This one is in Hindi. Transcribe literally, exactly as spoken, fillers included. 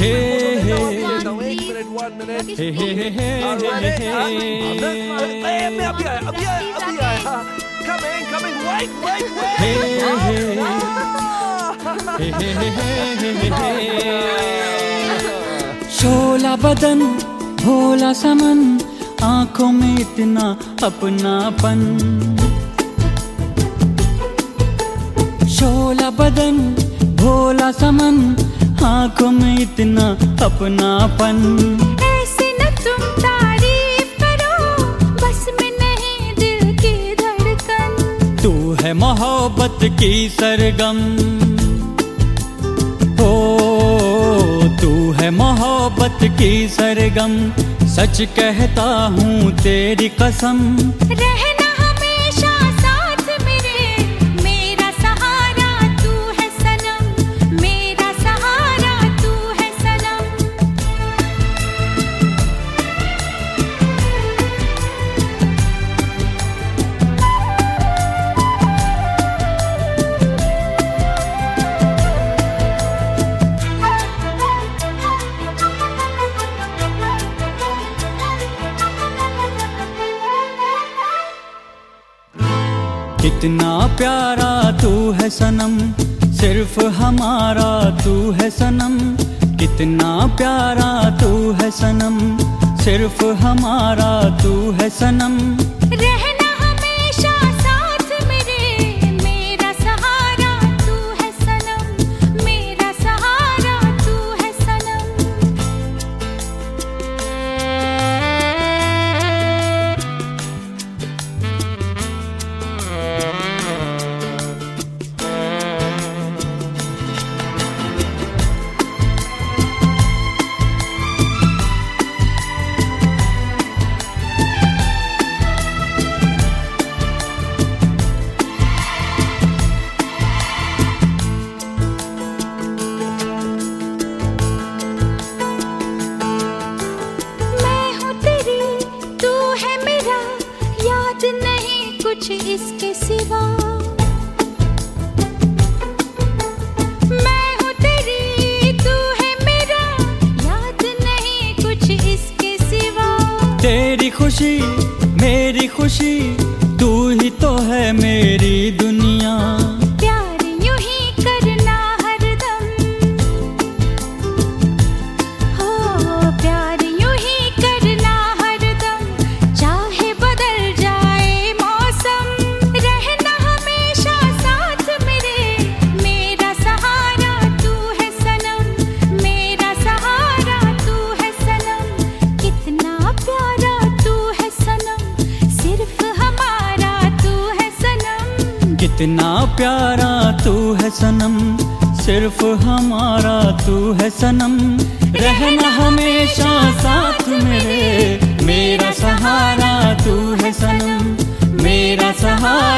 one minute. Hey, hey, hey, hey, hey, hey, अभी आया, अभी आया, अभी आया. Coming, coming, wait, wait, wait. Hey, hey, hey, hey, hey, hey. शोला बदन, भोला समन, आंखों में इतना अपनापन. शोला बदन, भोला समन, आंखों में इतना अपनापन. ऐसे न तुम तारीफ करो, बस में नहीं दिल की धड़कन. तू है मोहब्बत की सरगम. ओ तू है मोहब्बत की सरगम. सच कहता हूँ तेरी कसम. रहना हमेशा साथ मेरे, मेरा सहारा तू है सनम. मेरा सहारा तू है सनम. कितना प्यारा तू है सनम, सिर्फ हमारा तू है सनम. कितना प्यारा तू है सनम, सिर्फ हमारा तू है सनम. रहना हमेशा साथ मेरे, मेरा सहारा तू है सनम. मेरा सहारा तू है सनम. नहीं कुछ इसके सिवा. मैं हूँ तेरी, तू है मेरा, याद नहीं कुछ इसके सिवा. तेरी खुशी मेरी खुशी, तू ही तो है मेरी दुनिया. प्यार यूं ही करना हरदम. हो प्यार यूं ही करना हरदम. चाहे बदल जाए मौसम, रहना हमेशा साथ मेरे. मेरा सहारा तू है सनम. मेरा सहारा तू है सनम. कितना प्यारा तू है सनम, सिर्फ हमारा तू है सनम. कितना प्यारा तू है सनम, सिर्फ हमारा तू है सनम. रहना हमेशा साथ मेरे, मेरा सहारा तू है सनम. मेरा सहारा